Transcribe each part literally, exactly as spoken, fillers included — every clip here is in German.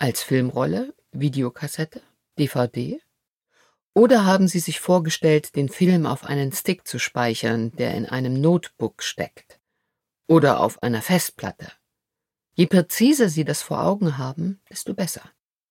Als Filmrolle, Videokassette, D V D? Oder haben Sie sich vorgestellt, den Film auf einen Stick zu speichern, der in einem Notebook steckt? Oder auf einer Festplatte? Je präziser Sie das vor Augen haben, desto besser.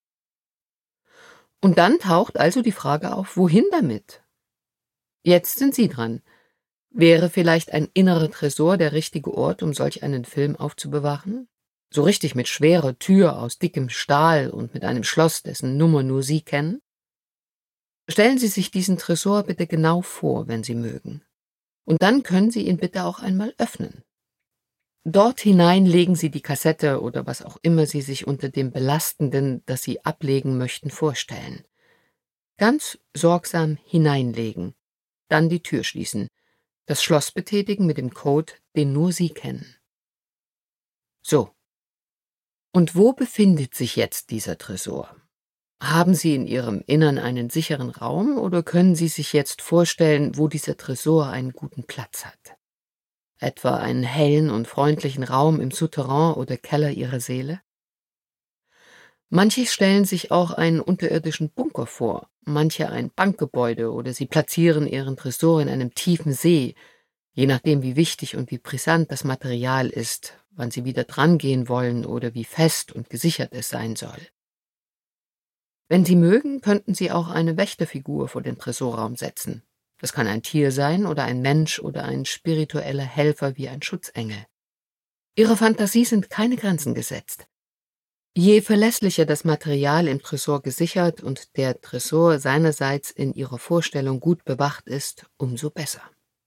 Und dann taucht also die Frage auf, wohin damit? Jetzt sind Sie dran. Wäre vielleicht ein innerer Tresor der richtige Ort, um solch einen Film aufzubewahren? So richtig mit schwerer Tür aus dickem Stahl und mit einem Schloss, dessen Nummer nur Sie kennen? Stellen Sie sich diesen Tresor bitte genau vor, wenn Sie mögen. Und dann können Sie ihn bitte auch einmal öffnen. Dort hinein legen Sie die Kassette oder was auch immer Sie sich unter dem Belastenden, das Sie ablegen möchten, vorstellen. Ganz sorgsam hineinlegen, dann die Tür schließen, das Schloss betätigen mit dem Code, den nur Sie kennen. So. Und wo befindet sich jetzt dieser Tresor? Haben Sie in Ihrem Innern einen sicheren Raum oder können Sie sich jetzt vorstellen, wo dieser Tresor einen guten Platz hat? Etwa einen hellen und freundlichen Raum im Souterrain oder Keller Ihrer Seele? Manche stellen sich auch einen unterirdischen Bunker vor, manche ein Bankgebäude oder sie platzieren ihren Tresor in einem tiefen See, je nachdem wie wichtig und wie brisant das Material ist, wann Sie wieder drangehen wollen oder wie fest und gesichert es sein soll. Wenn Sie mögen, könnten Sie auch eine Wächterfigur vor den Tresorraum setzen. Das kann ein Tier sein oder ein Mensch oder ein spiritueller Helfer wie ein Schutzengel. Ihrer Fantasie sind keine Grenzen gesetzt. Je verlässlicher das Material im Tresor gesichert und der Tresor seinerseits in Ihrer Vorstellung gut bewacht ist, umso besser.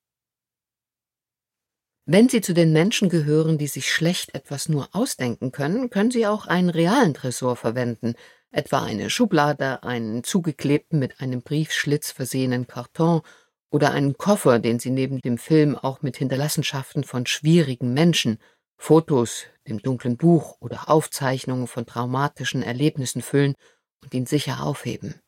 Wenn Sie zu den Menschen gehören, die sich schlecht etwas nur ausdenken können, können Sie auch einen realen Tresor verwenden, etwa eine Schublade, einen zugeklebten mit einem Briefschlitz versehenen Karton oder einen Koffer, den Sie neben dem Film auch mit Hinterlassenschaften von schwierigen Menschen, Fotos, dem dunklen Buch oder Aufzeichnungen von traumatischen Erlebnissen füllen und ihn sicher aufheben.